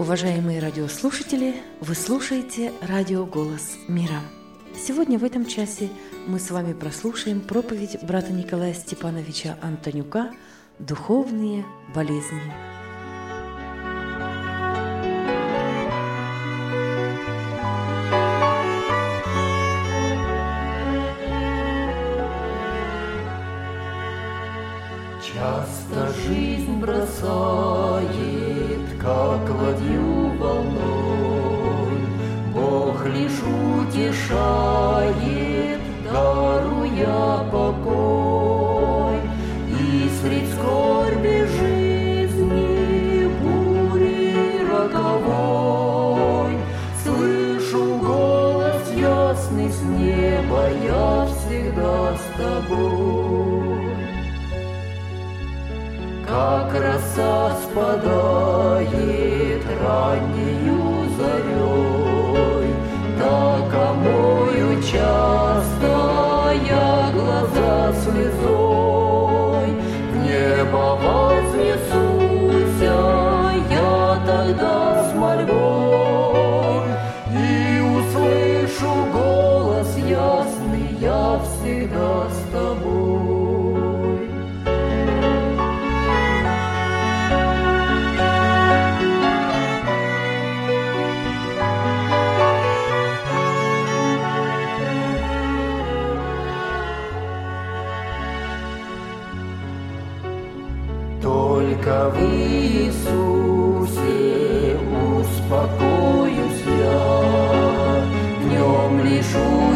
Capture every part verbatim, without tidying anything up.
Уважаемые радиослушатели, вы слушаете радио «Голос мира». Сегодня в этом часе мы с вами прослушаем проповедь брата Николая Степановича Антонюка «Духовные болезни». Часто жизнь бросает, как ладью волной, Бог лишь утешает, даруя покой. И средь скорби жизни, бури роковой, слышу голос ясный с неба: я всегда с тобой. Как роса спадает раннею зарей, так омою часто я глаза слезой. В небо вознесуся я тогда с мольбой, и услышу голос ясный: я всегда с тобой. Только в Иисусе успокоюсь я, в нем лишь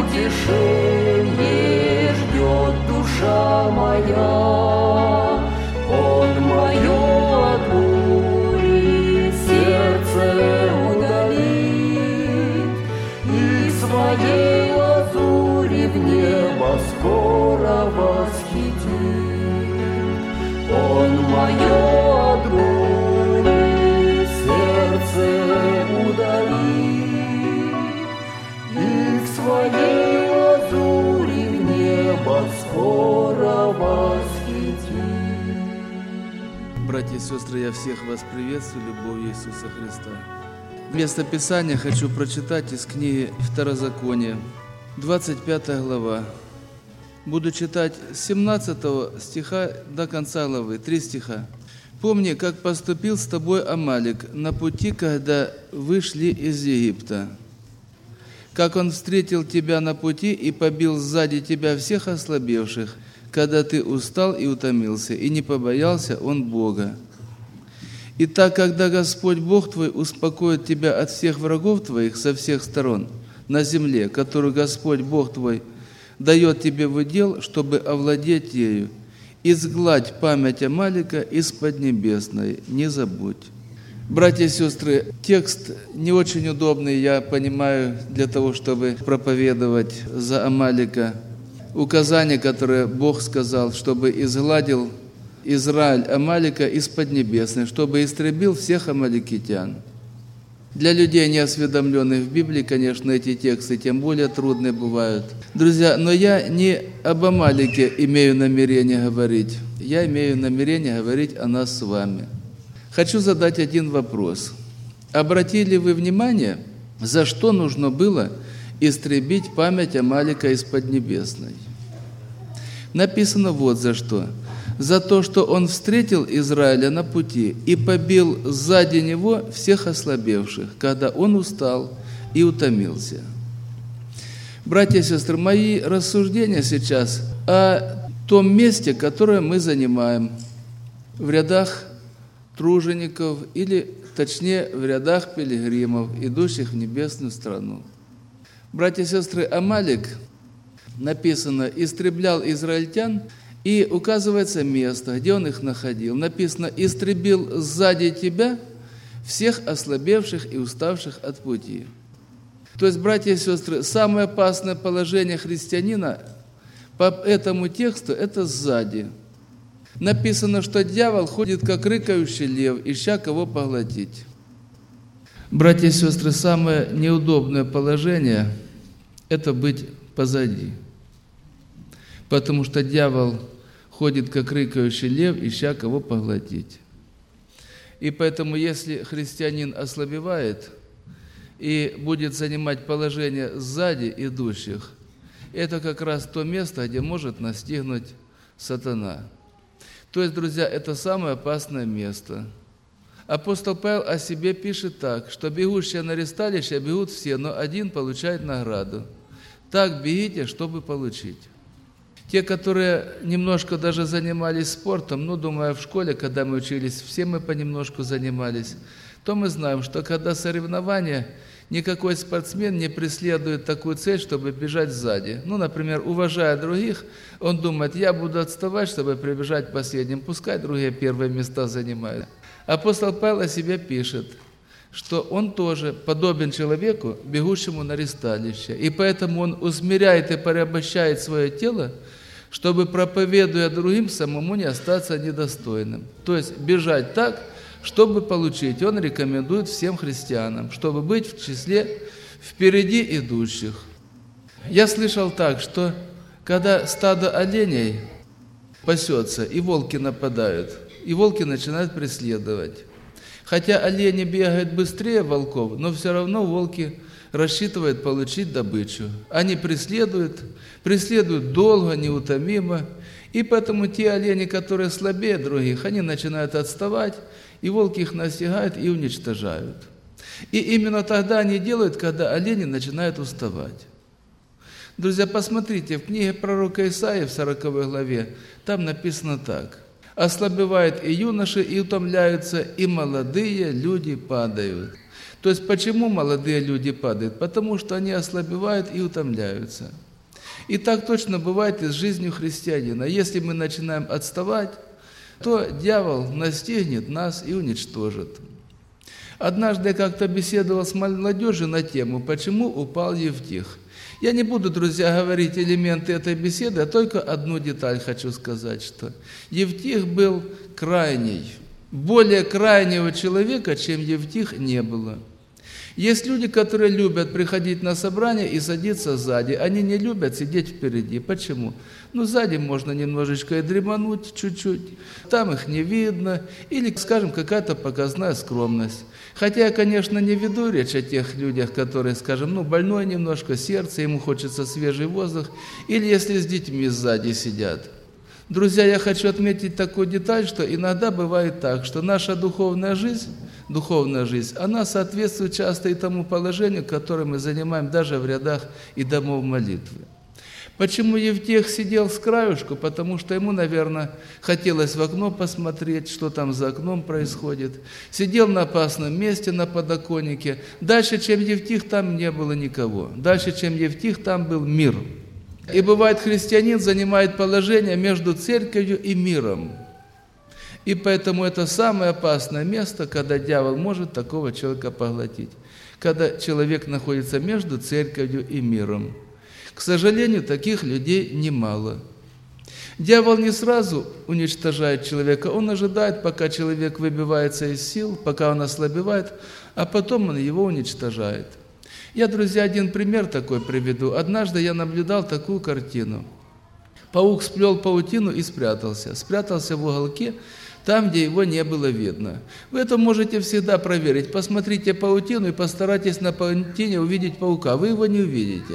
утешение ждет душа моя. Он мое от бури сердце удалит, и своей лазури в небо скоро восхитит. Он мое от боли сердце удалит, и в своей лазури в небо скоро восхитит. Братья и сестры, я всех вас приветствую любовью Иисуса Христа. Место Писания хочу прочитать из книги Второзакония, двадцать пятая глава. Буду читать с семнадцатого стиха до конца главы, три стиха. «Помни, как поступил с тобой Амалик на пути, когда вышли из Египта, как он встретил тебя на пути и побил сзади тебя всех ослабевших, когда ты устал и утомился, и не побоялся он Бога. Итак, когда Господь Бог твой успокоит тебя от всех врагов твоих со всех сторон на земле, которую Господь Бог твой дает тебе в удел, чтобы овладеть ею, изгладь память Амалика из Поднебесной, не забудь». Братья и сестры, текст не очень удобный, я понимаю, для того, чтобы проповедовать за Амалика. Указание, которое Бог сказал, чтобы изгладил Израиль Амалика из Поднебесной, чтобы истребил всех амаликитян. Для людей, не осведомленных в Библии, конечно, эти тексты тем более трудные бывают. Друзья, но я не об Амалике имею намерение говорить. Я имею намерение говорить о нас с вами. Хочу задать один вопрос. Обратили вы внимание, за что нужно было истребить память Амалика из Поднебесной? Написано вот за что. За то, что он встретил Израиля на пути и побил сзади него всех ослабевших, когда он устал и утомился. Братья и сестры, мои рассуждения сейчас о том месте, которое мы занимаем в рядах тружеников, или точнее в рядах пилигримов, идущих в небесную страну. Братья и сестры, Амалик, написано, истреблял израильтян, и указывается место, где он их находил. Написано: «Истребил сзади тебя всех ослабевших и уставших от пути». То есть, братья и сестры, самое опасное положение христианина по этому тексту – это сзади. Написано, что дьявол ходит, как рыкающий лев, ища кого поглотить. Братья и сестры, самое неудобное положение – это быть позади. Потому что дьявол ходит, как рыкающий лев, ища кого поглотить. И поэтому, если христианин ослабевает и будет занимать положение сзади идущих, это как раз то место, где может настигнуть сатана. То есть, друзья, это самое опасное место. Апостол Павел о себе пишет так, что бегущие на ресталище бегут все, но один получает награду. Так бегите, чтобы получить. Те, которые немножко даже занимались спортом, ну, думаю, в школе, когда мы учились, все мы понемножку занимались, то мы знаем, что когда соревнования, никакой спортсмен не преследует такую цель, чтобы бежать сзади. Ну, например, уважая других, он думает, я буду отставать, чтобы прибежать последним, пускай другие первые места занимают. Апостол Павел о себе пишет, что он тоже подобен человеку, бегущему на ресталище, и поэтому он усмиряет и порабощает свое тело, чтобы, проповедуя другим, самому не остаться недостойным. То есть бежать так, чтобы получить. Он рекомендует всем христианам, чтобы быть в числе впереди идущих. Я слышал так, что когда стадо оленей пасется, и волки нападают, и волки начинают преследовать. Хотя олени бегают быстрее волков, но все равно волки рассчитывают получить добычу. Они преследуют, преследуют долго, неутомимо, и поэтому те олени, которые слабее других, они начинают отставать, и волки их настигают и уничтожают. И именно тогда они делают, когда олени начинают уставать. Друзья, посмотрите, в книге пророка Исаии в сороковой главе, там написано так. «Ослабевают и юноши, и утомляются, и молодые люди падают». То есть, почему молодые люди падают? Потому что они ослабевают и утомляются. И так точно бывает и с жизнью христианина. Если мы начинаем отставать, то дьявол настигнет нас и уничтожит. Однажды я как-то беседовал с молодежью на тему «Почему упал Евтих?». Я не буду, друзья, говорить элементы этой беседы, а только одну деталь хочу сказать, что Евтих был крайний. Более крайнего человека, чем Евтих, не было. Есть люди, которые любят приходить на собрание и садиться сзади. Они не любят сидеть впереди. Почему? Ну, сзади можно немножечко и дремануть чуть-чуть. Там их не видно. Или, скажем, какая-то показная скромность. Хотя я, конечно, не веду речь о тех людях, которые, скажем, ну, больное немножко сердце, ему хочется свежий воздух. Или если с детьми сзади сидят. Друзья, я хочу отметить такую деталь, что иногда бывает так, что наша духовная жизнь, духовная жизнь, она соответствует часто и тому положению, которое мы занимаем даже в рядах и домов молитвы. Почему Евтих сидел с краюшку? Потому что ему, наверное, хотелось в окно посмотреть, что там за окном происходит. Сидел на опасном месте, на подоконнике. Дальше, чем Евтих, там не было никого. Дальше, чем Евтих, там был мир. И бывает, христианин занимает положение между церковью и миром. И поэтому это самое опасное место, когда дьявол может такого человека поглотить. Когда человек находится между церковью и миром. К сожалению, таких людей немало. Дьявол не сразу уничтожает человека, он ожидает, пока человек выбивается из сил, пока он ослабевает, а потом он его уничтожает. Я, друзья, один пример такой приведу. Однажды я наблюдал такую картину. Паук сплел паутину и спрятался. Спрятался в уголке, там, где его не было видно. Вы это можете всегда проверить. Посмотрите паутину и постарайтесь на паутине увидеть паука. Вы его не увидите,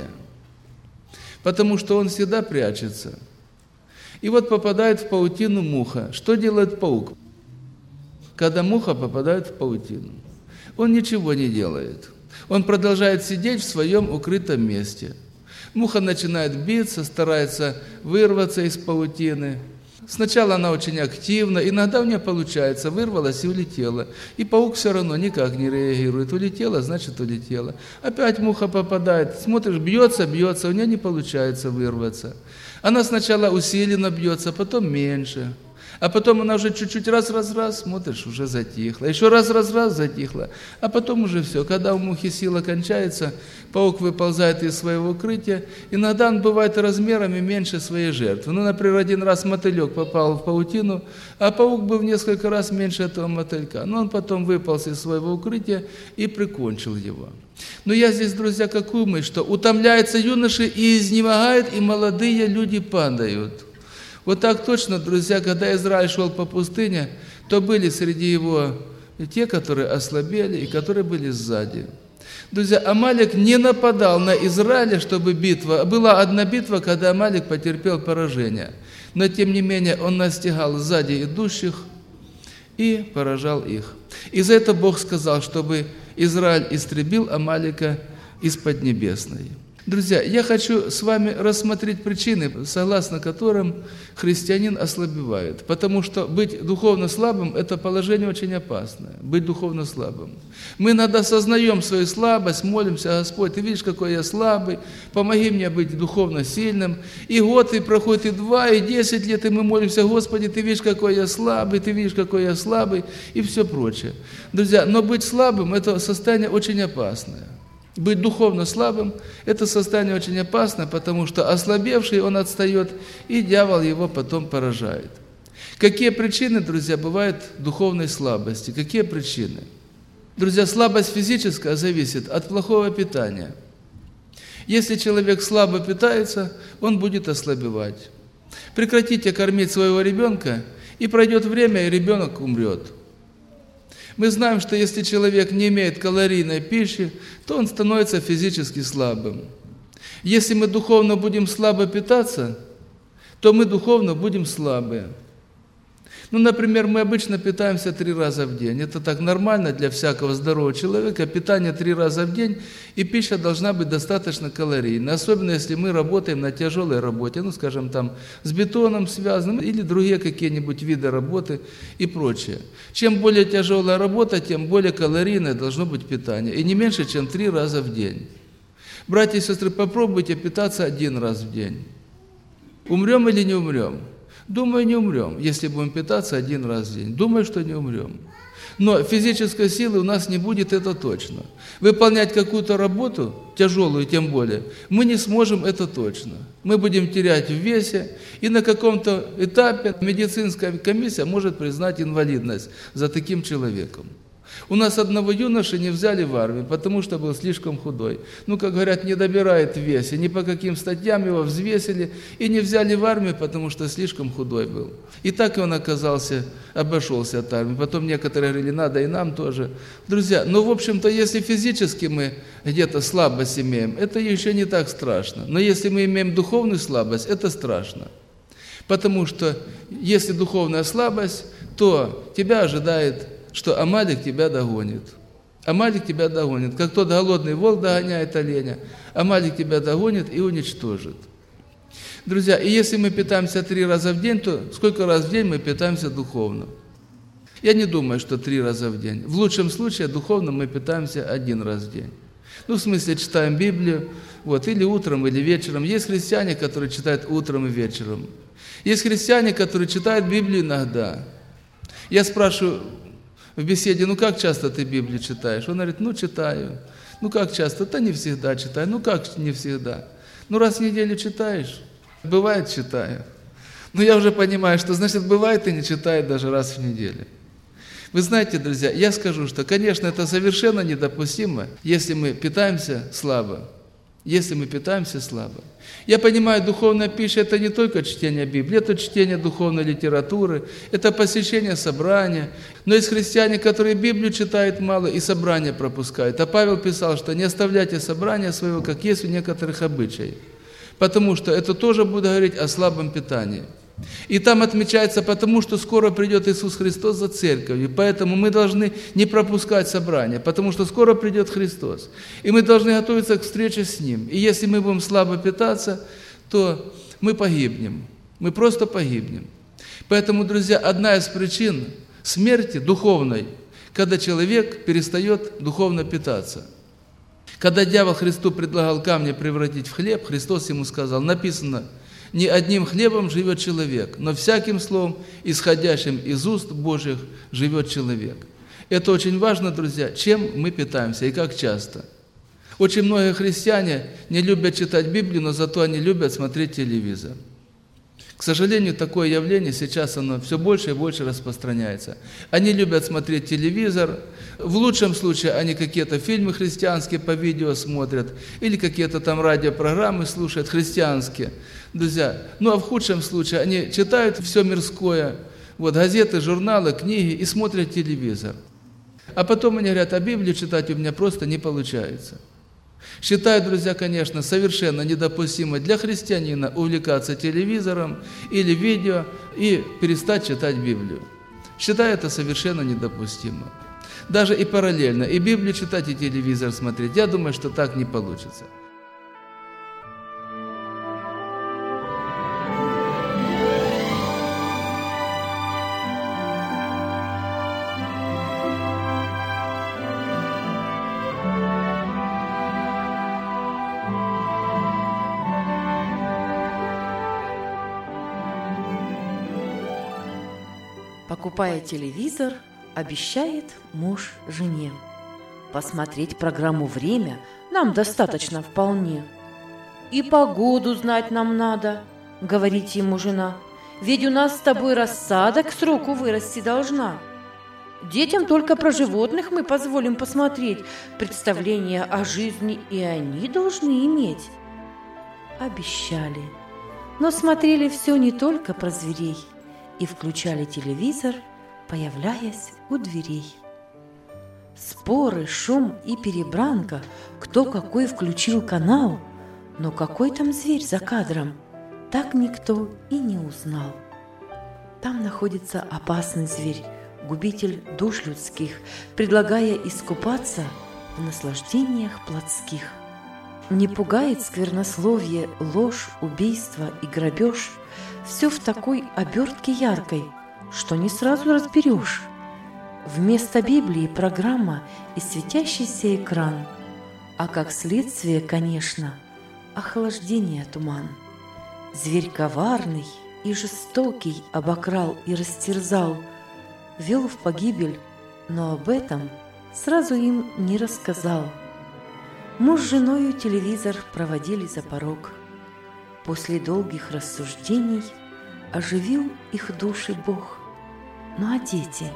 потому что он всегда прячется. И вот попадает в паутину муха. Что делает паук, когда муха попадает в паутину? Он ничего не делает. Он продолжает сидеть в своем укрытом месте. Муха начинает биться, старается вырваться из паутины. Сначала она очень активна, иногда у нее получается, вырвалась и улетела. И паук все равно никак не реагирует. Улетела, значит улетела. Опять муха попадает, смотришь, бьется, бьется, у нее не получается вырваться. Она сначала усиленно бьется, потом меньше. А потом она уже чуть-чуть раз-раз-раз, смотришь, уже затихла. Еще раз-раз-раз затихла. А потом уже все. Когда у мухи сила кончается, паук выползает из своего укрытия. Иногда он бывает размерами меньше своей жертвы. Ну, например, один раз мотылек попал в паутину, а паук был в несколько раз меньше этого мотылька. Но он потом выполз из своего укрытия и прикончил его. Но я здесь, друзья, какую мысль, что утомляются юноши и изнемогают, и молодые люди падают. Вот так точно, друзья, когда Израиль шел по пустыне, то были среди его и те, которые ослабели, и которые были сзади. Друзья, Амалик не нападал на Израиль, чтобы битва... Была одна битва, когда Амалик потерпел поражение. Но, тем не менее, он настигал сзади идущих и поражал их. И за это Бог сказал, чтобы Израиль истребил Амалика из Поднебесной. Друзья, я хочу с вами рассмотреть причины, согласно которым христианин ослабевает. Потому что быть духовно слабым – это положение очень опасное. Быть духовно слабым. Мы иногда осознаем свою слабость, молимся: Господь, Ты видишь, какой я слабый, помоги мне быть духовно сильным. И год и проходит, и два, и десять лет, и мы молимся: Господи, Ты видишь, какой я слабый, Ты видишь, какой я слабый, и все прочее. Друзья, но быть слабым – это состояние очень опасное. Быть духовно слабым – это состояние очень опасное, потому что ослабевший, он отстает, и дьявол его потом поражает. Какие причины, друзья, бывают духовной слабости? Какие причины? Друзья, слабость физическая зависит от плохого питания. Если человек слабо питается, он будет ослабевать. Прекратите кормить своего ребенка, и пройдет время, и ребенок умрет. Мы знаем, что если человек не имеет калорийной пищи, то он становится физически слабым. Если мы духовно будем слабо питаться, то мы духовно будем слабые. Ну, например, мы обычно питаемся три раза в день. Это так нормально для всякого здорового человека. Питание три раза в день, и пища должна быть достаточно калорийной. Особенно, если мы работаем на тяжелой работе, ну, скажем, там, с бетоном связанным, или другие какие-нибудь виды работы и прочее. Чем более тяжелая работа, тем более калорийное должно быть питание. И не меньше, чем три раза в день. Братья и сестры, попробуйте питаться один раз в день. Умрем или не умрем? Думаю, не умрем, если будем питаться один раз в день. Думаю, что не умрем. Но физической силы у нас не будет, это точно. Выполнять какую-то работу, тяжелую тем более, мы не сможем, это точно. Мы будем терять в весе, и на каком-то этапе медицинская комиссия может признать инвалидность за таким человеком. У нас одного юноши не взяли в армию, потому что был слишком худой. Ну, как говорят, не добирает в весе. Ни по каким статьям его взвесили и не взяли в армию, потому что слишком худой был. И так и он оказался, обошелся от армии. Потом некоторые говорили: надо и нам тоже. Друзья, ну, в общем-то, если физически мы где-то слабость имеем, это еще не так страшно. Но если мы имеем духовную слабость, это страшно. Потому что если духовная слабость, то тебя ожидает, что Амалик тебя догонит. Амалик тебя догонит. Как тот голодный волк догоняет оленя, Амалик тебя догонит и уничтожит. Друзья, и если мы питаемся три раза в день, то сколько раз в день мы питаемся духовно? Я не думаю, что три раза в день. В лучшем случае духовно мы питаемся один раз в день. Ну, в смысле, читаем Библию, вот, или утром, или вечером. Есть христиане, которые читают утром и вечером. Есть христиане, которые читают Библию иногда. Я спрашиваю в беседе: ну как часто ты Библию читаешь? Он говорит: ну читаю. Ну как часто? Да не всегда читаю. Ну как не всегда? Ну раз в неделю читаешь? Бывает, читаю. Ну я уже понимаю, что значит бывает и не читает даже раз в неделю. Вы знаете, друзья, я скажу, что, конечно, это совершенно недопустимо, если мы питаемся слабо. Если мы питаемся слабо. Я понимаю, духовная пища – это не только чтение Библии, это чтение духовной литературы, это посещение собрания. Но есть христиане, которые Библию читают мало и собрания пропускают. А Павел писал, что не оставляйте собрания своего, как есть у некоторых обычаев. Потому что это тоже будет говорить о слабом питании. И там отмечается: потому что скоро придет Иисус Христос за церковью, поэтому мы должны не пропускать собрания, потому что скоро придет Христос, и мы должны готовиться к встрече с Ним. И если мы будем слабо питаться, то мы погибнем, мы просто погибнем. Поэтому, друзья, одна из причин смерти духовной, когда человек перестает духовно питаться. Когда дьявол Христу предлагал камни превратить в хлеб, Христос ему сказал: написано: не одним хлебом живет человек, но всяким словом, исходящим из уст Божьих, живет человек. Это очень важно, друзья, чем мы питаемся и как часто. Очень многие христиане не любят читать Библию, но зато они любят смотреть телевизор. К сожалению, такое явление сейчас оно все больше и больше распространяется. Они любят смотреть телевизор, в лучшем случае они какие-то фильмы христианские по видео смотрят, или какие-то там радиопрограммы слушают христианские, друзья. Ну а в худшем случае они читают все мирское, вот газеты, журналы, книги и смотрят телевизор. А потом они говорят, а Библию читать у меня просто не получается. Считаю, друзья, конечно, совершенно недопустимо для христианина увлекаться телевизором или видео и перестать читать Библию. Считаю это совершенно недопустимо. Даже и параллельно, и Библию читать, и телевизор смотреть. Я думаю, что так не получится. Покупая телевизор, обещает муж жене: посмотреть программу «Время» нам достаточно вполне. И погоду знать нам надо, говорит ему жена, ведь у нас с тобой рассада к сроку вырасти должна. Детям только про животных мы позволим посмотреть, представление о жизни и они должны иметь. Обещали, но смотрели все не только про зверей и включали телевизор, появляясь у дверей. Споры, шум и перебранка, кто какой включил канал, но какой там зверь за кадром, так никто и не узнал. Там находится опасный зверь, губитель душ людских, предлагая искупаться в наслаждениях плотских. Не пугает сквернословие, ложь, убийство и грабеж, все в такой обертке яркой, что не сразу разберешь. Вместо Библии программа и светящийся экран, а как следствие, конечно, охлаждение туман. Зверь коварный и жестокий обокрал и растерзал, вел в погибель, но об этом сразу им не рассказал. Муж с женою телевизор проводили за порог. После долгих рассуждений оживил их души Бог. Ну а дети?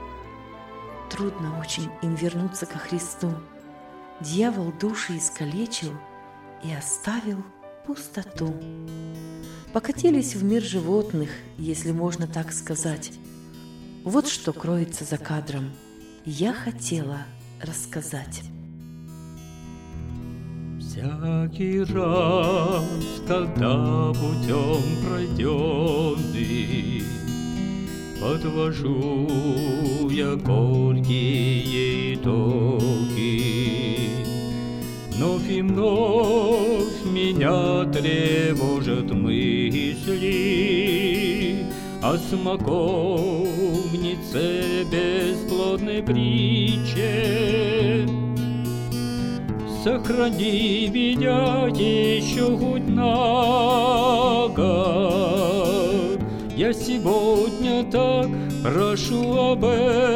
Трудно очень им вернуться ко Христу. Дьявол души искалечил и оставил пустоту. Покатились в мир животных, если можно так сказать. Вот что кроется за кадром. Я хотела рассказать. Всякий раз, когда путем пройденный подвожу я горькие итоги, вновь и вновь меня тревожат мысли о смоковнице бесплодной притче. Сохрани меня еще хоть на год. Я сегодня так прошу об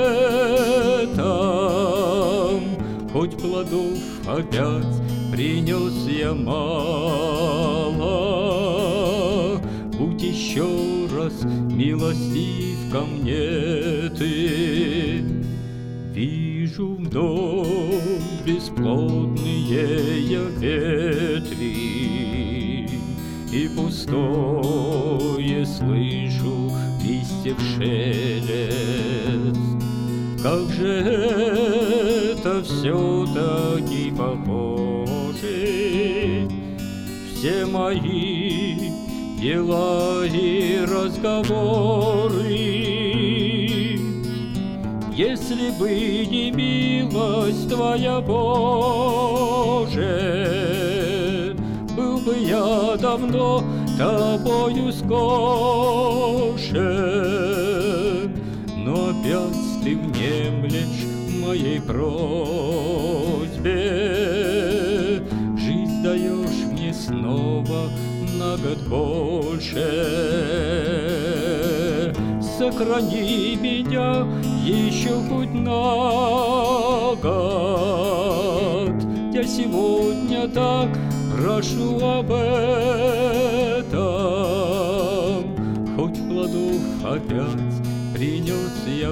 этом, хоть плодов опять принес я мало. Будь еще раз милостив ко мне ты. Вижу вновь бесплодные я ветви, и пустое слышу листьев шелест. Как же это все-таки похоже, все мои дела и разговоры. Если бы не милость Твоя, Боже, был бы я давно Тобою скошен. Но опять Ты внемлешь моей просьбе, жизнь даешь мне снова на год больше. Сохрани меня еще хоть на год. Я сегодня так прошу об этом, хоть плодов опять принес я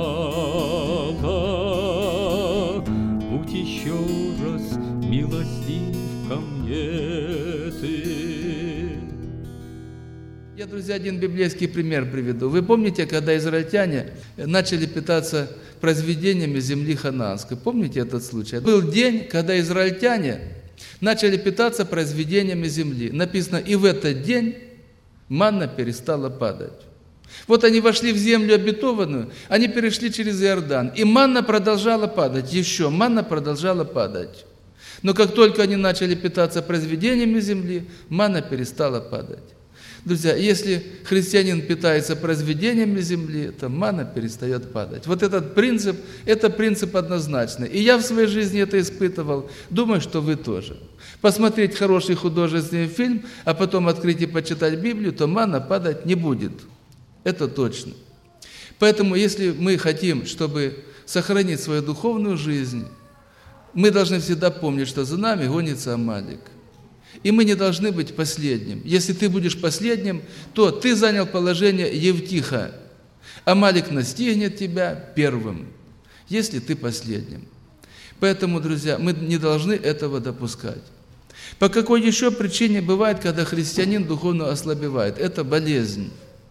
мало. Будь еще раз милостив ко мне ты. Я, друзья, один библейский пример приведу. Вы помните, когда израильтяне начали питаться произведениями земли ханаанской? Помните этот случай? Был день, когда израильтяне начали питаться произведениями земли. Написано, и в этот день манна перестала падать. Вот они вошли в землю обетованную, они перешли через Иордан, и манна продолжала падать, еще манна продолжала падать. Но как только они начали питаться произведениями земли, манна перестала падать. Друзья, если христианин питается произведениями земли, то манна перестает падать. Вот этот принцип, это принцип однозначный. И я в своей жизни это испытывал, думаю, что вы тоже. Посмотреть хороший художественный фильм, а потом открыть и почитать Библию, то манна падать не будет. Это точно. Поэтому, если мы хотим, чтобы сохранить свою духовную жизнь, мы должны всегда помнить, что за нами гонится Амалик. И мы не должны быть последним. Если ты будешь последним, то ты занял положение Евтиха. Амалик настигнет тебя первым, если ты последним. Поэтому, друзья, мы не должны этого допускать. По какой еще причине бывает, когда христианин духовно ослабевает? Это болезнь.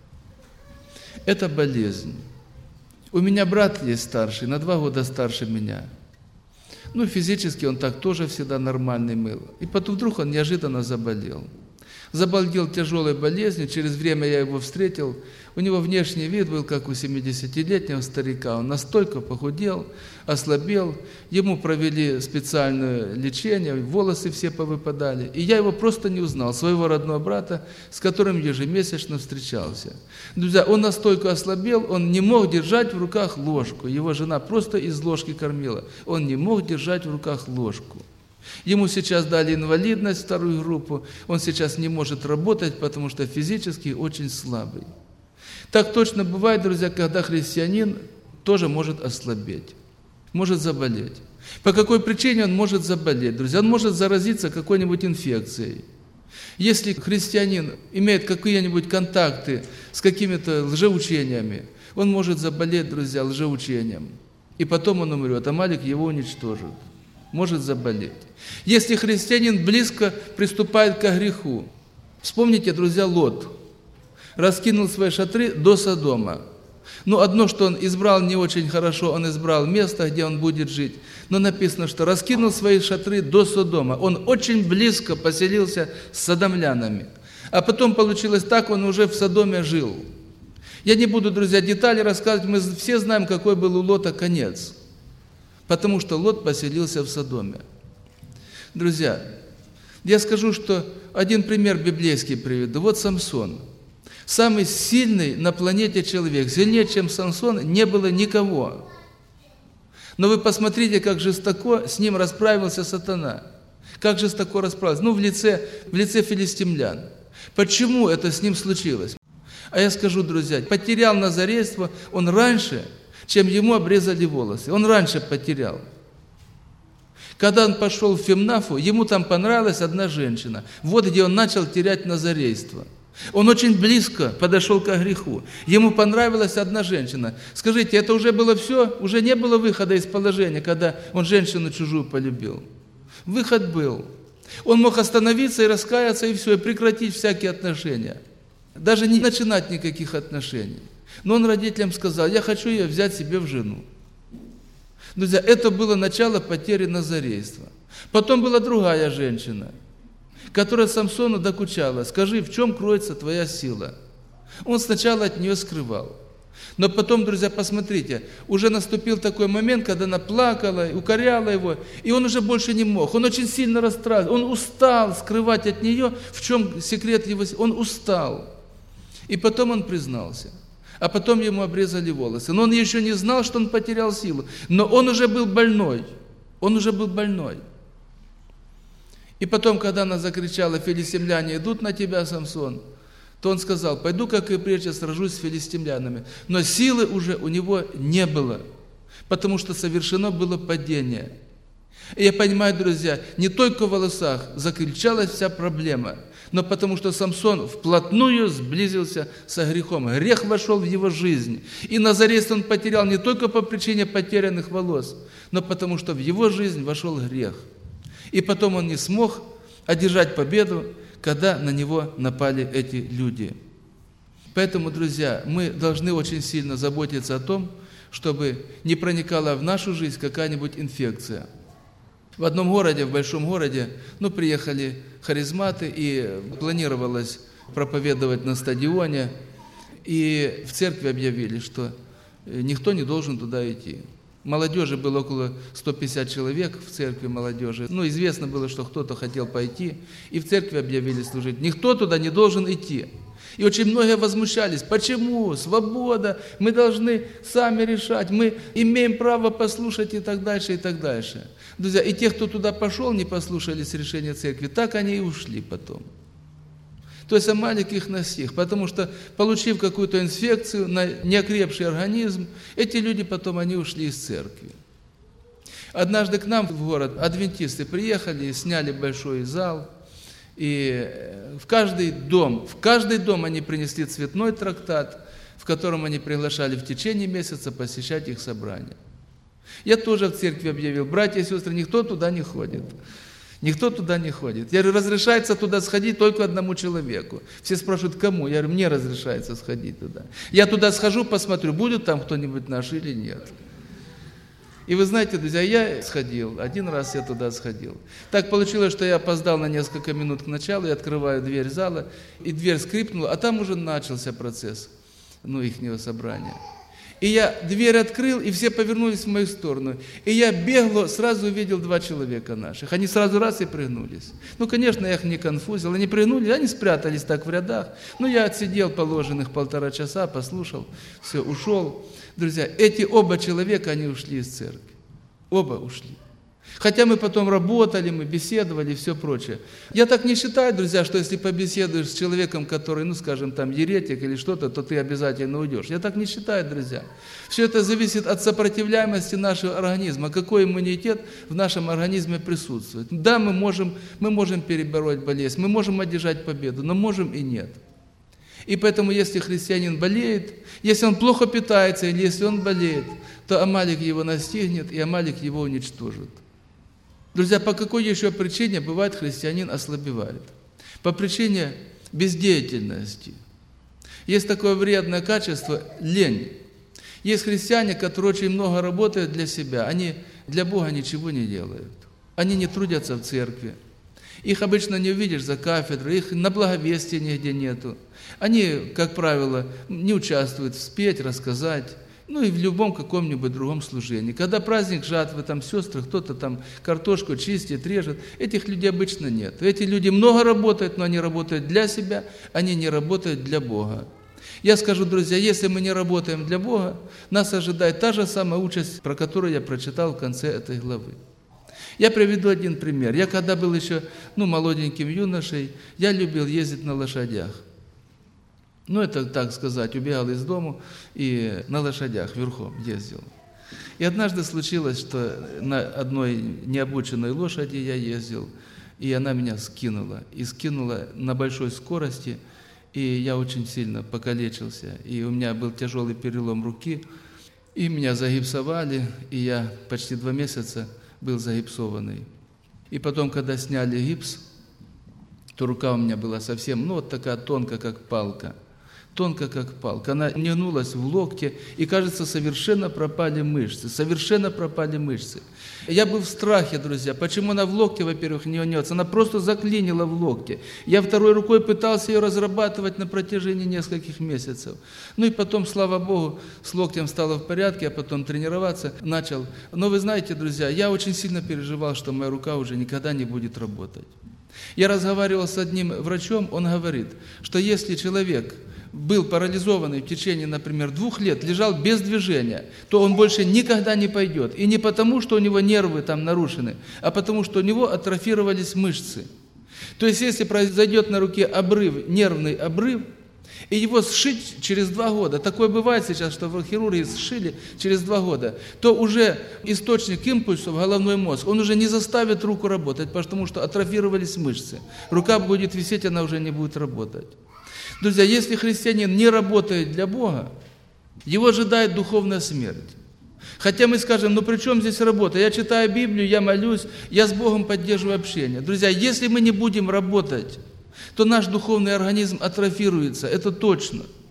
Это болезнь. У меня брат есть старший, на два года старше меня. Ну, физически он так тоже всегда нормальный был. И потом вдруг он неожиданно заболел. Заболел тяжелой болезнью, через время я его встретил. У него внешний вид был, как у семидесятилетнего старика. Он настолько похудел, ослабел. Ему провели специальное лечение, волосы все повыпадали. И я его просто не узнал, своего родного брата, с которым ежемесячно встречался. Друзья, он настолько ослабел, он не мог держать в руках ложку. Его жена просто из ложки кормила. Он не мог держать в руках ложку. Ему сейчас дали инвалидность, вторую группу. Он сейчас не может работать, потому что физически очень слабый. Так точно бывает, друзья, когда христианин тоже может ослабеть, может заболеть. По какой причине он может заболеть, друзья? Он может заразиться какой-нибудь инфекцией. Если христианин имеет какие-нибудь контакты с какими-то лжеучениями, он может заболеть, друзья, лжеучением. И потом он умрет, а Амалик его уничтожит. Может заболеть. Если христианин близко приступает к греху, вспомните, друзья, Лот. Раскинул свои шатры до Содома. Ну, одно, что он избрал не очень хорошо, он избрал место, где он будет жить. Но написано, что раскинул свои шатры до Содома. Он очень близко поселился с содомлянами. А потом получилось так, он уже в Содоме жил. Я не буду, друзья, детали рассказывать, мы все знаем, какой был у Лота конец. Потому что Лот поселился в Содоме. Друзья, я скажу, что один пример библейский приведу. Вот Самсон. Самый сильный на планете человек. Сильнее, чем Самсон, не было никого. Но вы посмотрите, как жестоко с ним расправился сатана. Как жестоко расправился. Ну, в лице, в лице филистимлян. Почему это с ним случилось? А я скажу, друзья, потерял назарейство он раньше, чем ему обрезали волосы. Он раньше потерял. Когда он пошел в Фимнафу, ему там понравилась одна женщина. Вот где он начал терять назарейство. Он очень близко подошел к греху. Ему понравилась одна женщина. Скажите, это уже было все? Уже не было выхода из положения, когда он женщину чужую полюбил? Выход был. Он мог остановиться и раскаяться, и все, и прекратить всякие отношения. Даже не начинать никаких отношений. Но он родителям сказал, я хочу ее взять себе в жену. Друзья, это было начало потери назарейства. Потом была другая женщина, которая Самсону докучала. Скажи, в чем кроется твоя сила? Он сначала от нее скрывал. Но потом, друзья, посмотрите, уже наступил такой момент, когда она плакала, укоряла его, и он уже больше не мог. Он очень сильно расстраивался, он устал скрывать от нее, в чем секрет его силы. Он устал. И потом он признался. А потом ему обрезали волосы. Но он еще не знал, что он потерял силу. Но он уже был больной. Он уже был больной. И потом, когда она закричала, филистимляне идут на тебя, Самсон, то он сказал, пойду, как и прежде, сражусь с филистимлянами. Но силы уже у него не было, потому что совершено было падение. И я понимаю, друзья, не только в волосах заключалась вся проблема, но потому что Самсон вплотную сблизился со грехом. Грех вошел в его жизнь. И назарейство он потерял не только по причине потерянных волос, но потому что в его жизнь вошел грех. И потом он не смог одержать победу, когда на него напали эти люди. Поэтому, друзья, мы должны очень сильно заботиться о том, чтобы не проникала в нашу жизнь какая-нибудь инфекция. В одном городе, в большом городе, ну, приехали харизматы, и планировалось проповедовать на стадионе, и в церкви объявили, что никто не должен туда идти. Молодежи было около ста пятидесяти человек в церкви молодежи. Ну, известно было, что кто-то хотел пойти, и в церкви объявили служить. Никто туда не должен идти. И очень многие возмущались. Почему? Свобода, мы должны сами решать, мы имеем право послушать и так дальше, и так дальше. Друзья, и те, кто туда пошел, не послушались решения церкви, так они и ушли потом. То есть Амалик их настиг, потому что, получив какую-то инфекцию на неокрепший организм, эти люди потом, они ушли из церкви. Однажды к нам в город адвентисты приехали, сняли большой зал, и в каждый дом, в каждый дом они принесли цветной трактат, в котором они приглашали в течение месяца посещать их собрания. Я тоже в церкви объявил: братья и сестры, никто туда не ходит. Никто туда не ходит. Я говорю, разрешается туда сходить только одному человеку. Все спрашивают, кому? Я говорю, мне разрешается сходить туда. Я туда схожу, посмотрю, будет там кто-нибудь наш или нет. И вы знаете, друзья, я сходил, один раз я туда сходил. Так получилось, что я опоздал на несколько минут к началу, я открываю дверь зала, и дверь скрипнула, а там уже начался процесс, ну, ихнего собрания. И я дверь открыл, и все повернулись в мою сторону. И я бегло сразу увидел два человека наших. Они сразу раз и пригнулись. Ну, конечно, я их не конфузил. Они пригнулись, они спрятались так в рядах. Ну, я отсидел положенных полтора часа, послушал, все, ушел. Друзья, эти оба человека, они ушли из церкви. Оба ушли. Хотя мы потом работали, мы беседовали и все прочее. Я так не считаю, друзья, что если побеседуешь с человеком, который, ну, скажем, там, еретик или что-то, то ты обязательно уйдешь. Я так не считаю, друзья. Все это зависит от сопротивляемости нашего организма, какой иммунитет в нашем организме присутствует. Да, мы можем, мы можем перебороть болезнь, мы можем одержать победу, но можем и нет. И поэтому, если христианин болеет, если он плохо питается или если он болеет, то Амалик его настигнет, и Амалик его уничтожит. Друзья, по какой еще причине бывает христианин ослабевает? По причине бездеятельности. Есть такое вредное качество – лень. Есть христиане, которые очень много работают для себя, они для Бога ничего не делают. Они не трудятся в церкви. Их обычно не увидишь за кафедрой, их на благовестии нигде нету. Они, как правило, не участвуют в спеть, рассказать, ну и в любом каком-нибудь другом служении. Когда праздник жатвы, там сестры, кто-то там картошку чистит, режет, этих людей обычно нет. Эти люди много работают, но они работают для себя, они не работают для Бога. Я скажу, друзья, если мы не работаем для Бога, нас ожидает та же самая участь, про которую я прочитал в конце этой главы. Я приведу один пример. Я когда был еще, ну, молоденьким юношей, я любил ездить на лошадях. Ну, это, так сказать, убегал из дому и на лошадях верхом ездил. И однажды случилось, что на одной необученной лошади я ездил, и она меня скинула. И скинула на большой скорости, и я очень сильно покалечился. И у меня был тяжелый перелом руки, и меня загипсовали, и я почти два месяца был загипсованный. И потом, когда сняли гипс, то рука у меня была совсем, ну, вот такая тонкая, как палка. Тонко, как палка. Она не гнулась в локте, и, кажется, совершенно пропали мышцы. Совершенно пропали мышцы. Я был в страхе, друзья. Почему она в локте, во-первых, не гнется? Она просто заклинила в локте. Я второй рукой пытался ее разрабатывать на протяжении нескольких месяцев. Ну и потом, слава Богу, с локтем стало в порядке, а потом тренироваться начал. Но вы знаете, друзья, я очень сильно переживал, что моя рука уже никогда не будет работать. Я разговаривал с одним врачом, он говорит, что если человек был парализованный в течение, например, двух лет, лежал без движения, то он больше никогда не пойдет. И не потому, что у него нервы там нарушены, а потому, что у него атрофировались мышцы. То есть, если произойдет на руке обрыв, нервный обрыв, и его сшить через два года, такое бывает сейчас, что в хирургии сшили через два года, то уже источник импульсов, головной мозг, он уже не заставит руку работать, потому что атрофировались мышцы. Рука будет висеть, она уже не будет работать. Друзья, если христианин не работает для Бога, его ожидает духовная смерть. Хотя мы скажем, ну при чем здесь работа? Я читаю Библию, я молюсь, я с Богом поддерживаю общение. Друзья, если мы не будем работать, то наш духовный организм атрофируется, это точно.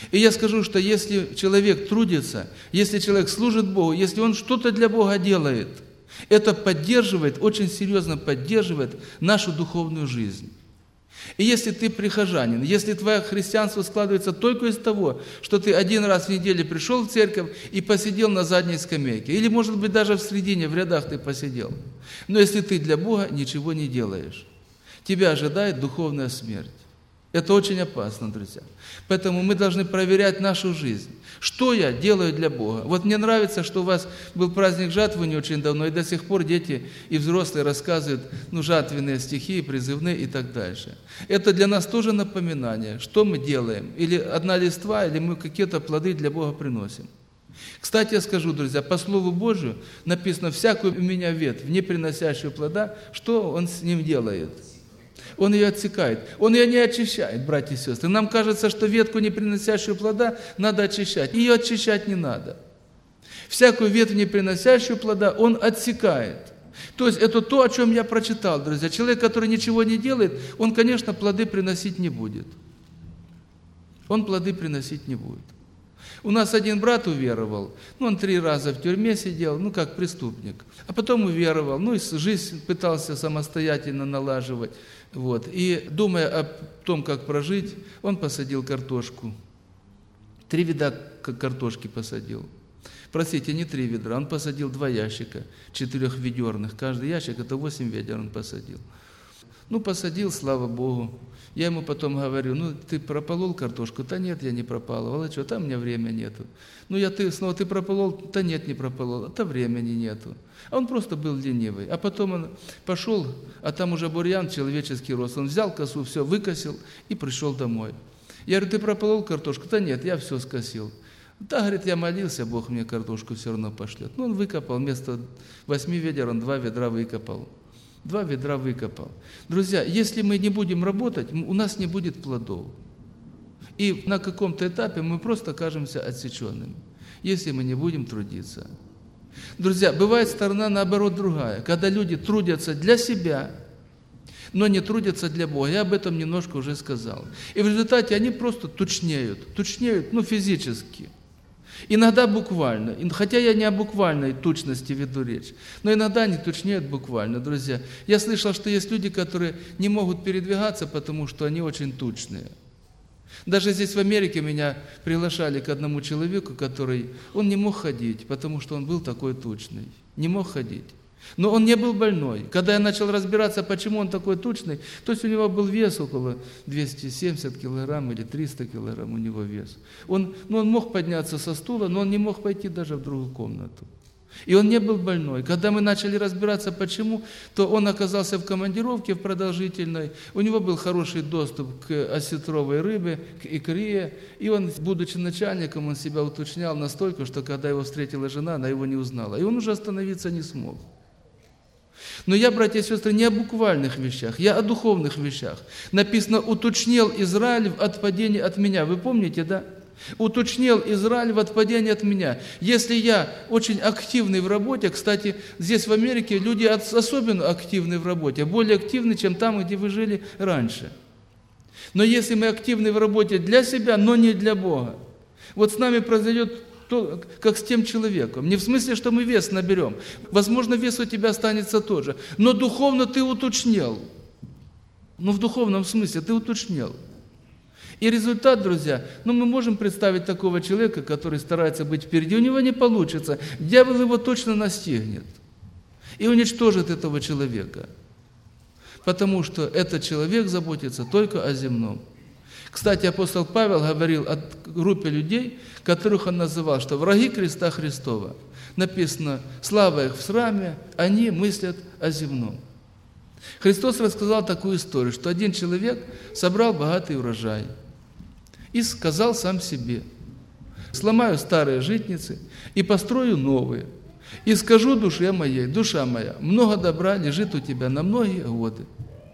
И я скажу, что если человек трудится, если человек служит Богу, если он что-то для Бога делает, это поддерживает, очень серьезно поддерживает нашу духовную жизнь. И если ты прихожанин, если твое христианство складывается только из того, что ты один раз в неделю пришел в церковь и посидел на задней скамейке, или, может быть, даже в середине, в рядах ты посидел, но если ты для Бога ничего не делаешь, тебя ожидает духовная смерть. Это очень опасно, друзья. Поэтому мы должны проверять нашу жизнь. Что я делаю для Бога? Вот мне нравится, что у вас был праздник жатвы не очень давно, и до сих пор дети и взрослые рассказывают ну, жатвенные стихи, призывные и так дальше. Это для нас тоже напоминание, что мы делаем. Или одна листва, или мы какие-то плоды для Бога приносим. Кстати, я скажу, друзья, по Слову Божию написано, всякую у меня ветвь, не приносящую плода, что Он с ним делает? Он ее отсекает. Он ее не очищает, братья и сестры. Нам кажется, что ветку, не приносящую плода, надо очищать. Ее очищать не надо. Всякую ветвь, не приносящую плода, Он отсекает. То есть это то, о чем я прочитал, друзья. Человек, который ничего не делает, он, конечно, плоды приносить не будет. Он плоды приносить не будет. У нас один брат уверовал, ну, он три раза в тюрьме сидел, ну, как преступник. А потом уверовал, ну, и жизнь пытался самостоятельно налаживать. Вот. И, думая о том, как прожить, он посадил картошку. Три ведра картошки посадил. Простите, не три ведра, он посадил два ящика, четырехведерных. Каждый ящик – это восемь ведер он посадил. Ну, посадил, слава Богу. Я ему потом говорю, ну, ты прополол картошку? Да нет, я не пропалывал. А что, там у меня времени нету. Ну, я ты снова, ты прополол? Да нет, не прополол. Да времени нету. А он просто был ленивый. А потом он пошел, а там уже бурьян, человеческий рост. Он взял косу, все, выкосил и пришел домой. Я говорю, ты прополол картошку? Да нет, я все скосил. Да, говорит, я молился, Бог мне картошку все равно пошлет. Ну, он выкопал, вместо восьми ведер он два ведра выкопал. Два ведра выкопал. Друзья, если мы не будем работать, у нас не будет плодов. И на каком-то этапе мы просто окажемся отсеченными, если мы не будем трудиться. Друзья, бывает сторона наоборот другая, когда люди трудятся для себя, но не трудятся для Бога. Я об этом немножко уже сказал. И в результате они просто тучнеют, тучнеют, ну, физически. Иногда буквально, хотя я не о буквальной тучности веду речь, но иногда они тучнеют буквально, друзья. Я слышал, что есть люди, которые не могут передвигаться, потому что они очень тучные. Даже здесь в Америке меня приглашали к одному человеку, который, он не мог ходить, потому что он был такой тучный, не мог ходить. Но он не был больной. Когда я начал разбираться, почему он такой тучный, то есть у него был вес около двести семьдесят килограмм или триста килограмм у него вес. Он, ну, он мог подняться со стула, но он не мог пойти даже в другую комнату. И он не был больной. Когда мы начали разбираться, почему, то он оказался в командировке в продолжительной, у него был хороший доступ к осетровой рыбе, к икре, и он, будучи начальником, он себя уточнял настолько, что когда его встретила жена, она его не узнала. И он уже остановиться не смог. Но я, братья и сестры, не о буквальных вещах, я о духовных вещах. Написано, уточнел Израиль в отпадении от меня. Вы помните, да? Уточнел Израиль в отпадении от меня. Если я очень активный в работе, кстати, здесь в Америке люди особенно активны в работе, более активны, чем там, где вы жили раньше. Но если мы активны в работе для себя, но не для Бога, вот с нами произойдет то, как с тем человеком. Не в смысле, что мы вес наберем. Возможно, вес у тебя останется тот же. Но духовно ты уточнел. Ну, в духовном смысле ты уточнел. И результат, друзья, ну, мы можем представить такого человека, который старается быть впереди. У него не получится. Дьявол его точно настигнет и уничтожит этого человека. Потому что этот человек заботится только о земном. Кстати, апостол Павел говорил о группе людей, которых он называл, что враги креста Христова. Написано, слава их в сраме, они мыслят о земном. Христос рассказал такую историю, что один человек собрал богатый урожай и сказал сам себе, сломаю старые житницы и построю новые, и скажу душе моей, душа моя, много добра лежит у тебя на многие годы.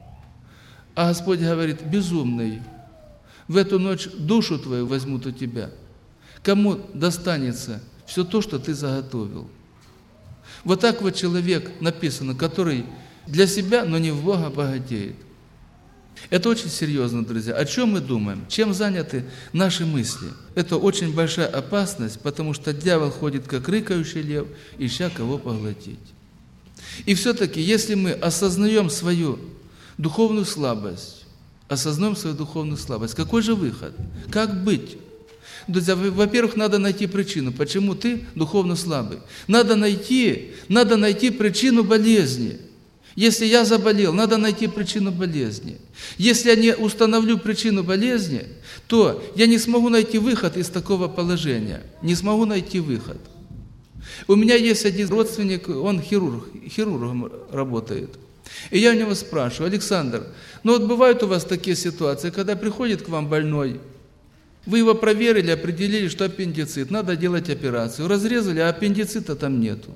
А Господь говорит, безумный, в эту ночь душу твою возьмут у тебя. Кому достанется все то, что ты заготовил? Вот так вот человек написано, который для себя, но не в Бога богатеет. Это очень серьезно, друзья. О чем мы думаем? Чем заняты наши мысли? Это очень большая опасность, потому что дьявол ходит, как рыкающий лев, ища кого поглотить. И все-таки, если мы осознаем свою духовную слабость, осознаем свою духовную слабость, какой же выход? Как быть? Друзья, во-первых, надо найти причину, почему ты духовно слабый. Надо найти, надо найти причину болезни. Если я заболел, надо найти причину болезни. Если я не установлю причину болезни, то я не смогу найти выход из такого положения. Не смогу найти выход. У меня есть один родственник, он хирург, хирургом работает. И я у него спрашиваю: Александр, ну вот бывают у вас такие ситуации, когда приходит к вам больной, вы его проверили, определили, что аппендицит, надо делать операцию, разрезали, а аппендицита там нету.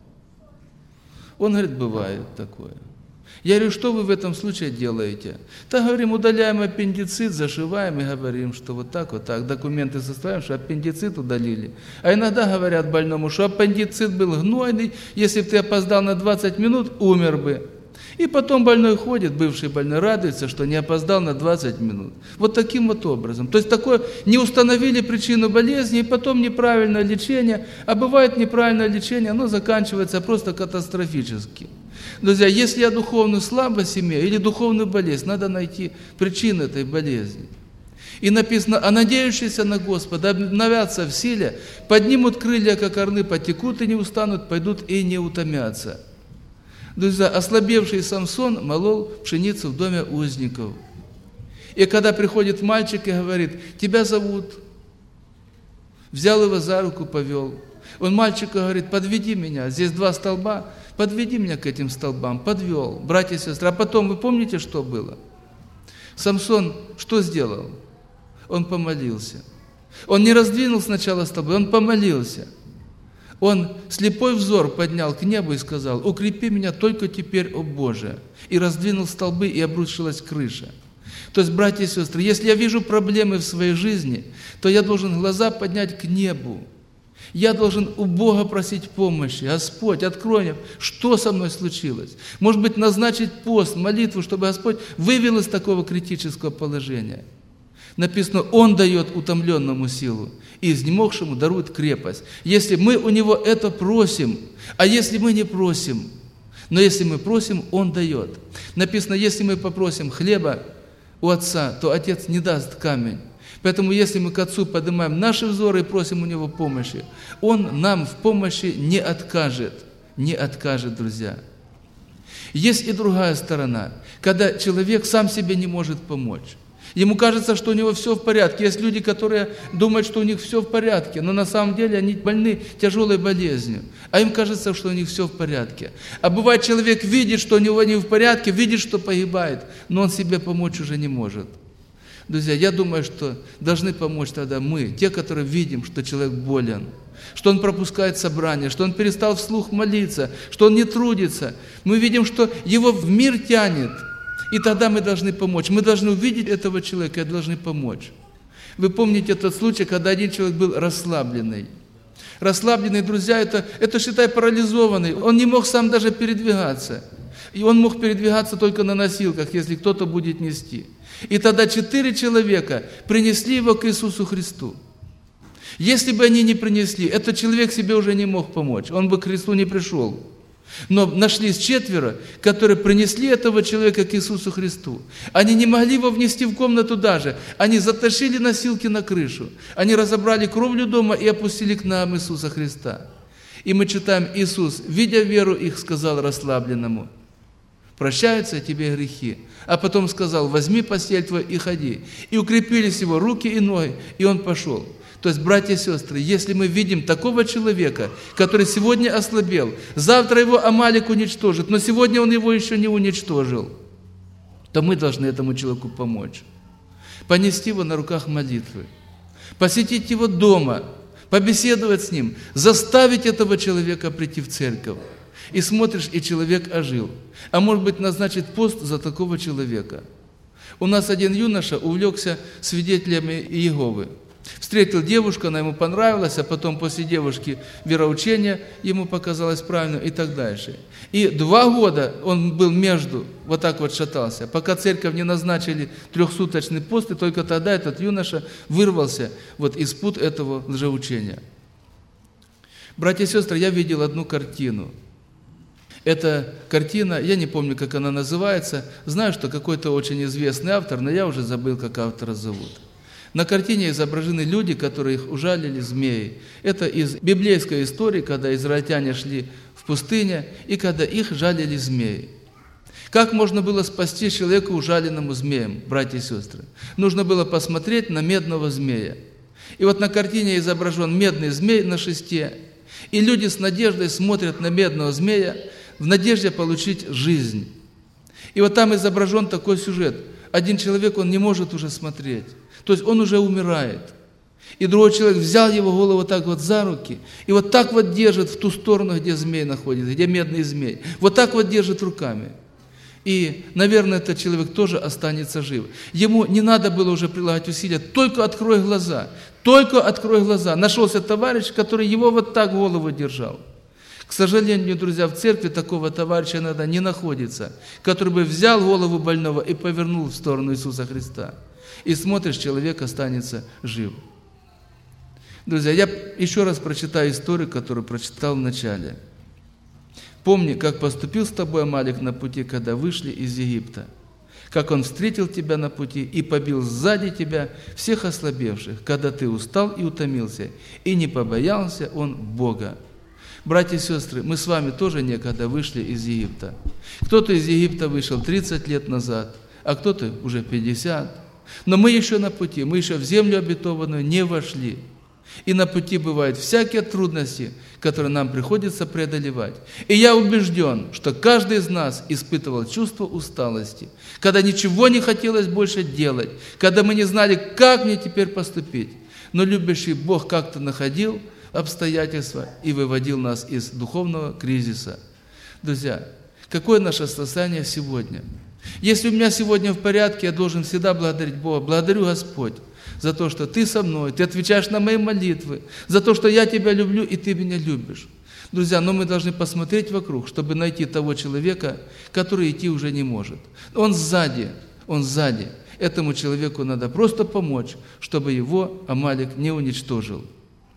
Он говорит: бывает такое. Я говорю: что вы в этом случае делаете? Так, говорим, удаляем аппендицит, зашиваем и говорим, что вот так, вот так, документы составим, что аппендицит удалили. А иногда говорят больному, что аппендицит был гнойный, если бы ты опоздал на двадцать минут, умер бы. И потом больной ходит, бывший больной, радуется, что не опоздал на двадцать минут. Вот таким вот образом. То есть такое, не установили причину болезни, и потом неправильное лечение, а бывает неправильное лечение, оно заканчивается просто катастрофически. Друзья, если я духовную слабость имею или духовную болезнь, надо найти причину этой болезни. И написано: а надеющиеся на Господа обновятся в силе, поднимут крылья, как орлы, потекут и не устанут, пойдут и не утомятся. Друзья, ослабевший Самсон молол пшеницу в доме узников. И когда приходит мальчик и говорит: тебя зовут, взял его за руку, повел. Он мальчику говорит: подведи меня, здесь два столба, подведи меня к этим столбам, подвел, братья и сестры. А потом, вы помните, что было? Самсон что сделал? Он помолился. Он не раздвинул сначала столбы, он помолился. Он слепой взор поднял к небу и сказал: укрепи меня только теперь, о Боже. И раздвинул столбы, и обрушилась крыша. То есть, братья и сестры, если я вижу проблемы в своей жизни, то я должен глаза поднять к небу. Я должен у Бога просить помощи. Господь, открой мне, что со мной случилось. Может быть, назначить пост, молитву, чтобы Господь вывел из такого критического положения. Написано: Он дает утомленному силу, и изнемогшему дарует крепость. Если мы у Него это просим, а если мы не просим, но если мы просим, Он дает. Написано: если мы попросим хлеба у Отца, то Отец не даст камень. Поэтому если мы к Отцу поднимаем наши взоры и просим у Него помощи, Он нам в помощи не откажет. Не откажет, друзья. Есть и другая сторона, когда человек сам себе не может помочь. Ему кажется, что у него все в порядке. Есть люди, которые думают, что у них все в порядке, но на самом деле они больны тяжелой болезнью. А им кажется, что у них все в порядке. А бывает, человек видит, что у него не в порядке, видит, что погибает, но он себе помочь уже не может. Друзья, я думаю, что должны помочь тогда мы, те, которые видим, что человек болен, что он пропускает собрание, что он перестал вслух молиться, что он не трудится. Мы видим, что его в мир тянет. И тогда мы должны помочь. Мы должны увидеть этого человека и должны помочь. Вы помните этот случай, когда один человек был расслабленный. Расслабленный, друзья, это, это считай, парализованный. Он не мог сам даже передвигаться. И он мог передвигаться только на носилках, если кто-то будет нести. И тогда четыре человека принесли его к Иисусу Христу. Если бы они не принесли, этот человек себе уже не мог помочь. Он бы к Христу не пришел. Но нашлись четверо, которые принесли этого человека к Иисусу Христу. Они не могли его внести в комнату даже. Они затащили носилки на крышу. Они разобрали кровлю дома и опустили к ногам Иисуса Христа. И мы читаем: Иисус, видя веру их, сказал расслабленному: прощаются тебе грехи. А потом сказал: возьми постель твою и ходи. И укрепились его руки и ноги, и он пошел. То есть, братья и сестры, если мы видим такого человека, который сегодня ослабел, завтра его Амалик уничтожит, но сегодня он его еще не уничтожил, то мы должны этому человеку помочь. Понести его на руках молитвы, посетить его дома, побеседовать с ним, заставить этого человека прийти в церковь. И смотришь, и человек ожил. А может быть, назначить пост за такого человека. У нас один юноша увлекся свидетелями Иеговы. Встретил девушку, она ему понравилась, а потом после девушки вероучение ему показалось правильным и так дальше. И два года он был между, вот так вот шатался, пока церковь не назначили трехсуточный пост, и только тогда этот юноша вырвался вот из пут этого лжеучения. Братья и сестры, я видел одну картину. Эта картина, я не помню, как она называется, знаю, что какой-то очень известный автор, но я уже забыл, как автора зовут. На картине изображены люди, которые их ужалили змеи. Это из библейской истории, когда израильтяне шли в пустыне, и когда их жалили змеи. Как можно было спасти человека, ужаленному змеем, братья и сестры? Нужно было посмотреть на медного змея. И вот на картине изображен медный змей на шесте, и люди с надеждой смотрят на медного змея в надежде получить жизнь. И вот там изображен такой сюжет. Один человек, он не может уже смотреть. То есть он уже умирает. И другой человек взял его голову так вот за руки, и вот так вот держит в ту сторону, где змей находится, где медный змей. Вот так вот держит руками. И, наверное, этот человек тоже останется жив. Ему не надо было уже прилагать усилия, только открой глаза, только открой глаза. Нашелся товарищ, который его вот так голову держал. К сожалению, друзья, в церкви такого товарища иногда не находится, который бы взял голову больного и повернул в сторону Иисуса Христа. И смотришь, человек останется жив. Друзья, я еще раз прочитаю историю, которую прочитал в начале. Помни, как поступил с тобой Амалик на пути, когда вышли из Египта, как он встретил тебя на пути и побил сзади тебя всех ослабевших, когда ты устал и утомился, и не побоялся он Бога. Братья и сестры, мы с вами тоже некогда вышли из Египта. Кто-то из Египта вышел тридцать лет назад, а кто-то уже пятьдесят. Но мы еще на пути, мы еще в землю обетованную не вошли. И на пути бывают всякие трудности, которые нам приходится преодолевать. И я убежден, что каждый из нас испытывал чувство усталости, когда ничего не хотелось больше делать, когда мы не знали, как мне теперь поступить. Но любящий Бог как-то находил обстоятельства и выводил нас из духовного кризиса. Друзья, какое наше состояние сегодня? Если у меня сегодня в порядке, я должен всегда благодарить Бога. Благодарю, Господь, за то, что Ты со мной, Ты отвечаешь на мои молитвы, за то, что я Тебя люблю и Ты меня любишь. Друзья, но мы должны посмотреть вокруг, чтобы найти того человека, который идти уже не может. Он сзади, он сзади. Этому человеку надо просто помочь, чтобы его Амалик не уничтожил.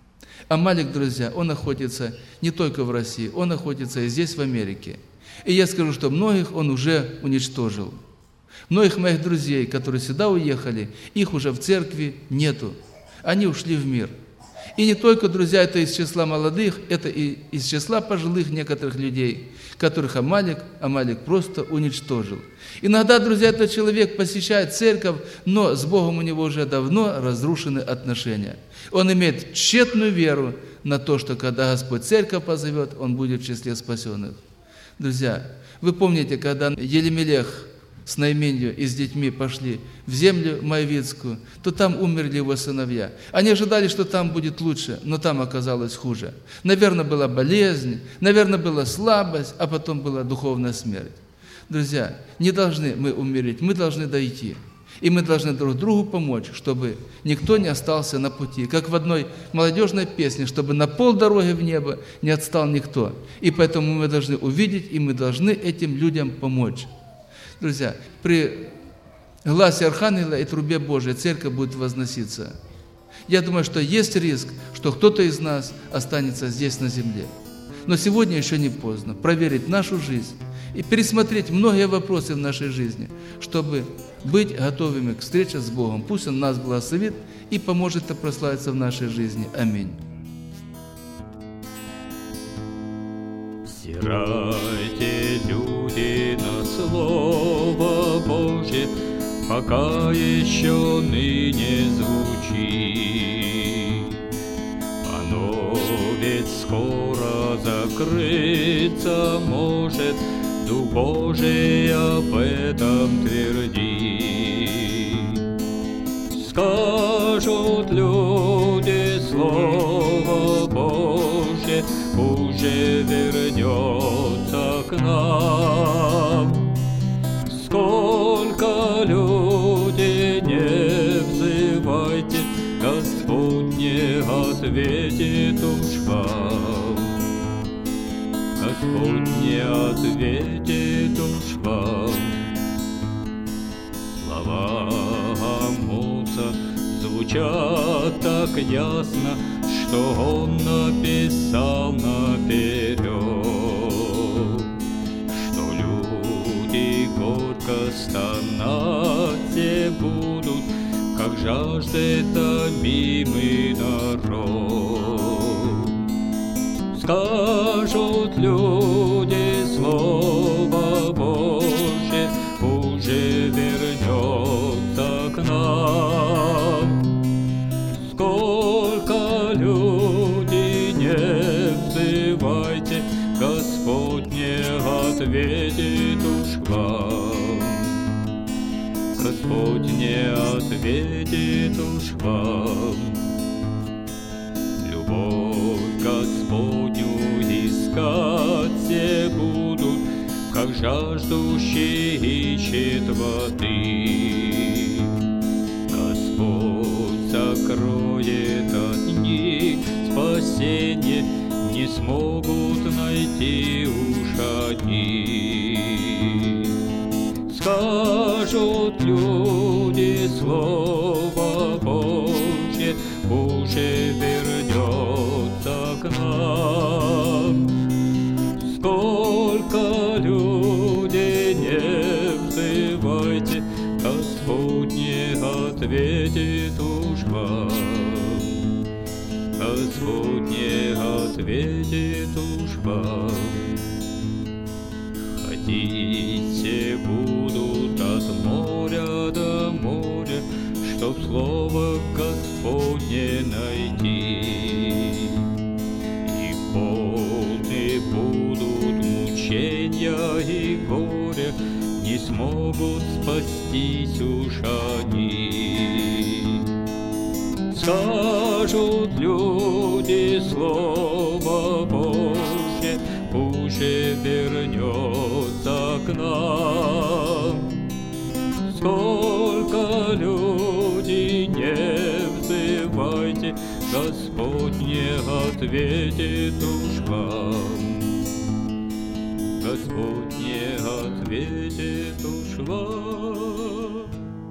Амалик, друзья, он находится не только в России, он находится и здесь, в Америке. И я скажу, что многих он уже уничтожил. Многих моих друзей, которые сюда уехали, их уже в церкви нету. Они ушли в мир. И не только, друзья, это из числа молодых, это и из числа пожилых некоторых людей, которых Амалик, Амалик просто уничтожил. Иногда, друзья, этот человек посещает церковь, но с Богом у него уже давно разрушены отношения. Он имеет тщетную веру на то, что когда Господь церковь позовет, он будет в числе спасенных. Друзья, вы помните, когда Елемелех с Наименью и с детьми пошли в землю Моавитскую, то там умерли его сыновья. Они ожидали, что там будет лучше, но там оказалось хуже. Наверное, была болезнь, наверное, была слабость, а потом была духовная смерть. Друзья, не должны мы умереть, мы должны дойти. И мы должны друг другу помочь, чтобы никто не остался на пути. Как в одной молодежной песне, чтобы на полдороги в небо не отстал никто. И поэтому мы должны увидеть, и мы должны этим людям помочь. Друзья, при гласе Архангела и трубе Божией церковь будет возноситься. Я думаю, что есть риск, что кто-то из нас останется здесь на земле. Но сегодня еще не поздно проверить нашу жизнь и пересмотреть многие вопросы в нашей жизни, чтобы быть готовыми к встрече с Богом. Пусть Он нас благословит и поможет это прославиться в нашей жизни. Аминь. Взирайте, люди, на Слово Божье, пока еще ныне звучит. Оно ведь скоро закрыться может, Дух Божий об этом твердит. Скажут люди Слово Божье, уже вернется к нам. Сколько люди не взывайте, Господь ответит уж вам. Господь не ответит уж вам. Слова Амоса звучат так ясно, что он написал наперед, что люди горько стонать все будут, как жаждет томимый народ. Скажут люди Слово Божье, уже вернется к нам. Сколько люди не взывайте, Господь не ответит уж вам. Господь не ответит уж вам. Любовь Господню искать все будут, как жаждущий ищет воды. Господь сокроет от них спасение, не смогут найти уж они. Скажут люди Слово Божье, уже вернется к нам. Сколько людей не взывайте, Господь не ответит уж вам. Господь не ответит уж вам. Ходите будут от моря до моря, чтоб слово Господне найти. И полны будут мучения и горя, не смогут спастись уж они. Скажут люди Слово Божье, уже вернется к нам. Сколько людей не взывайте, Господь не ответит уж вам. Господь не ответит уж вам.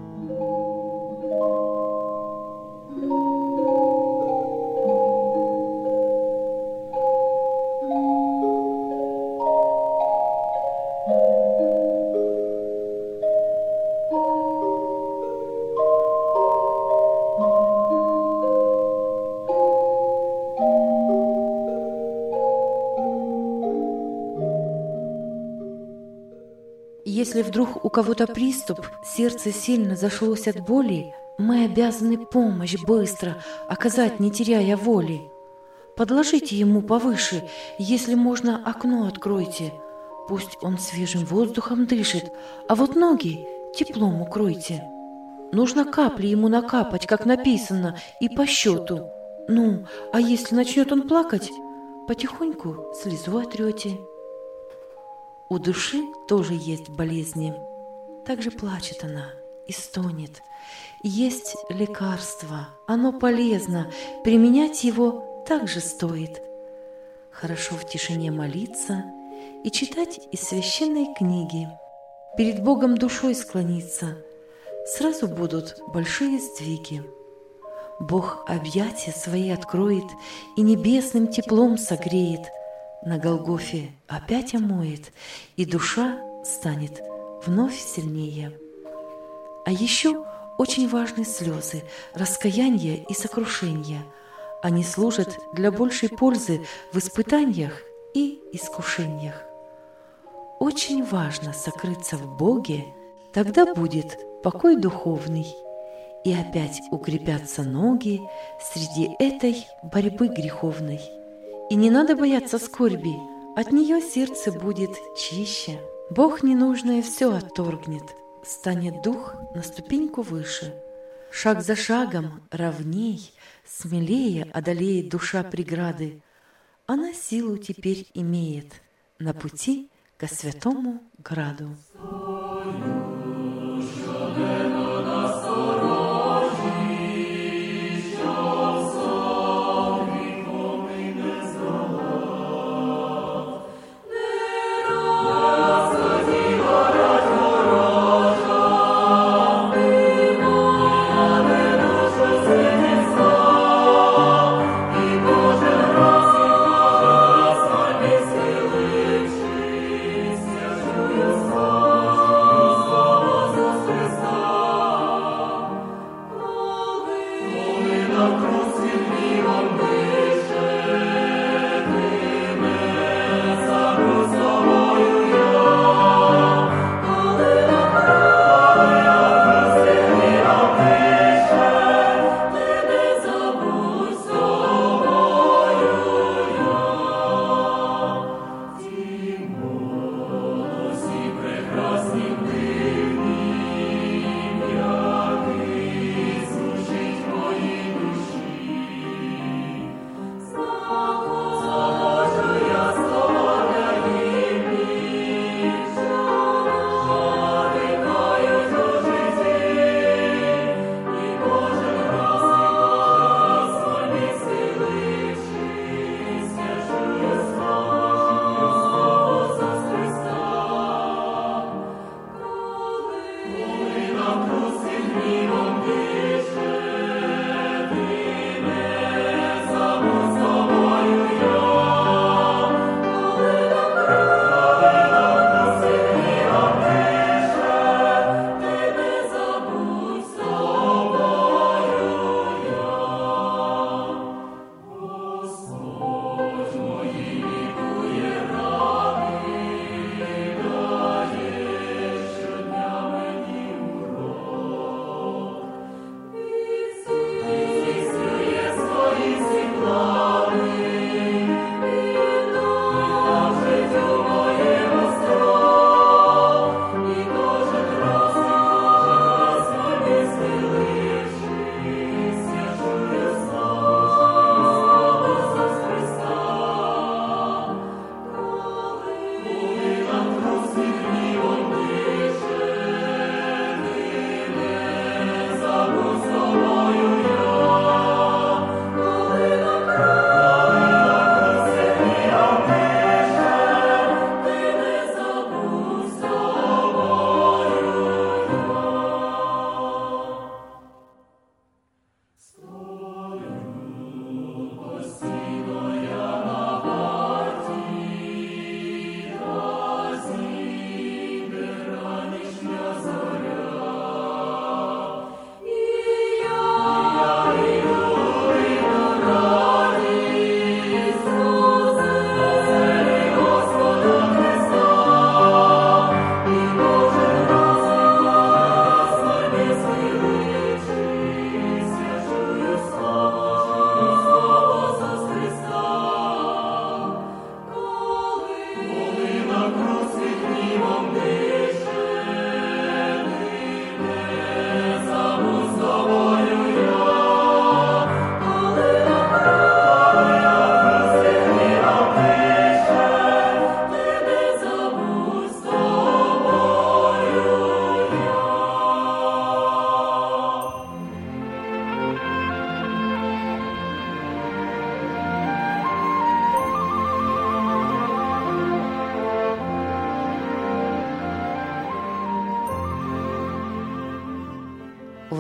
Если вдруг у кого-то приступ, сердце сильно зашлось от боли, мы обязаны помощь быстро оказать, не теряя воли. Подложите ему повыше, если можно, окно откройте. Пусть он свежим воздухом дышит, а вот ноги теплом укройте. Нужно капли ему накапать, как написано, и по счету. Ну, а если начнет он плакать, потихоньку слезу отрете. У души тоже есть болезни. Также плачет она и стонет. Есть лекарство, оно полезно, применять его также стоит. Хорошо в тишине молиться и читать из священной книги. Перед Богом душой склониться, сразу будут большие сдвиги. Бог объятия свои откроет и небесным теплом согреет. На Голгофе опять омоет, и душа станет вновь сильнее. А еще очень важны слезы, раскаяние и сокрушение. Они служат для большей пользы в испытаниях и искушениях. Очень важно сокрыться в Боге, тогда будет покой духовный, и опять укрепятся ноги среди этой борьбы греховной. И не надо бояться скорби, от нее сердце будет чище. Бог ненужное все отторгнет, станет дух на ступеньку выше. Шаг за шагом ровней, смелее одолеет душа преграды. Она силу теперь имеет на пути ко святому граду. Насторожі, що в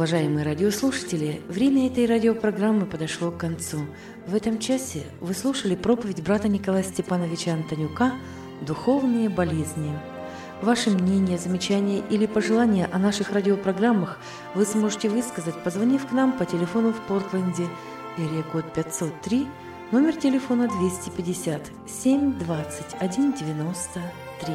Уважаемые радиослушатели, время этой радиопрограммы подошло к концу. В этом часе вы слушали проповедь брата Николая Степановича Антонюка «Духовные болезни». Ваши мнения, замечания или пожелания о наших радиопрограммах вы сможете высказать, позвонив к нам по телефону в Портленде, эрия код пятьсот три, номер телефона двести пятьдесят семь двадцать один девяносто три.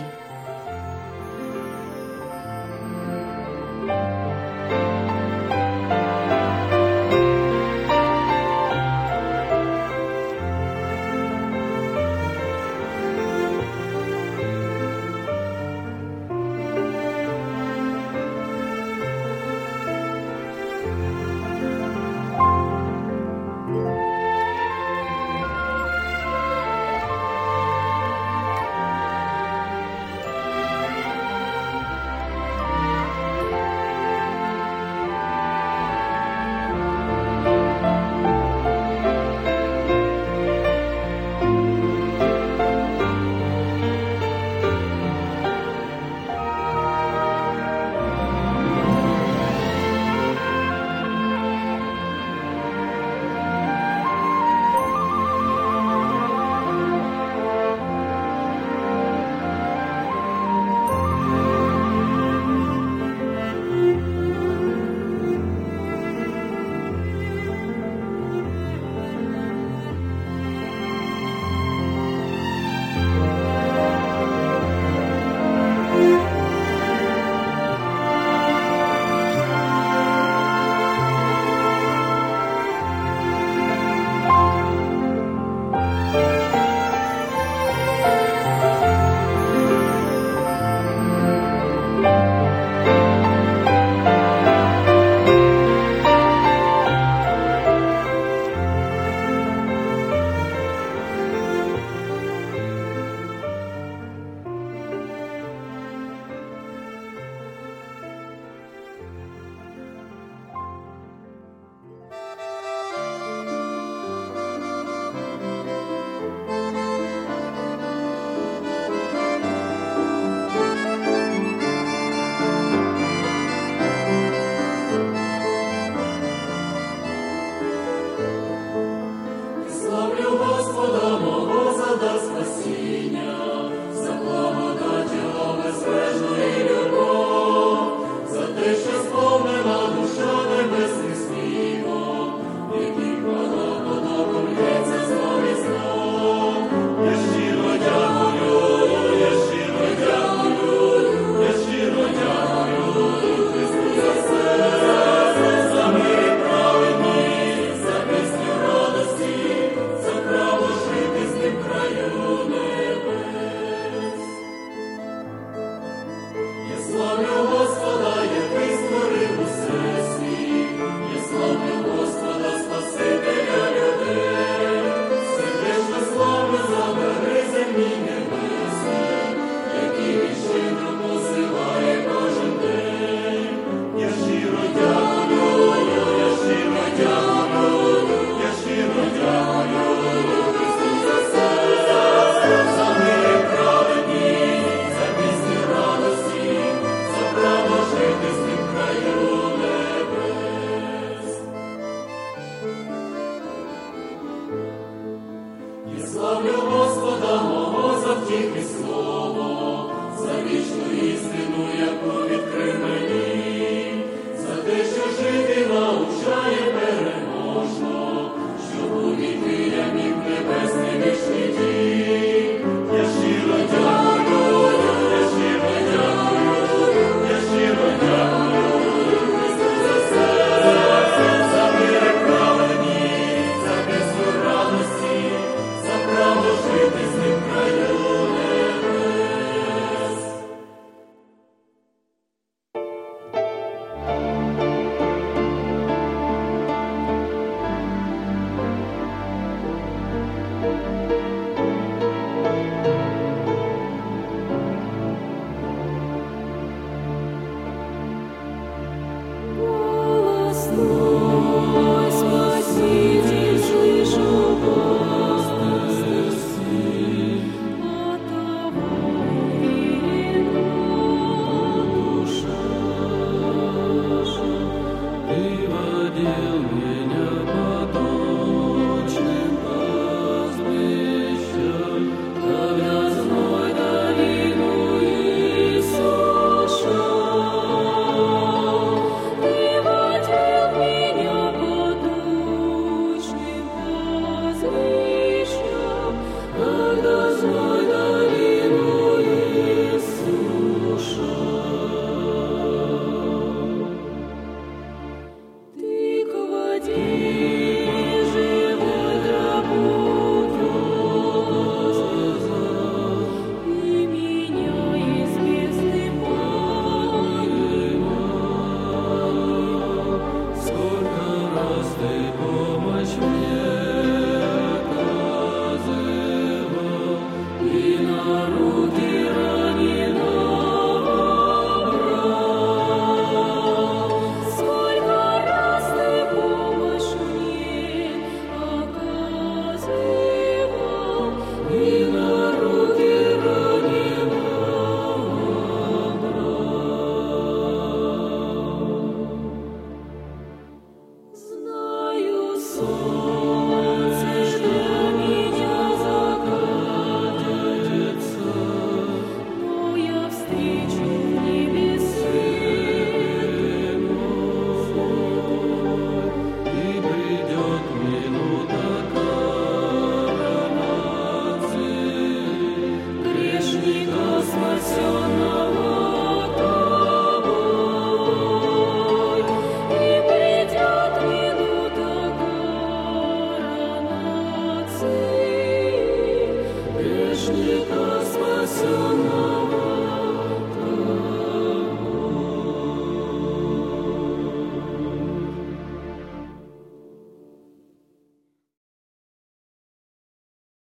с ума.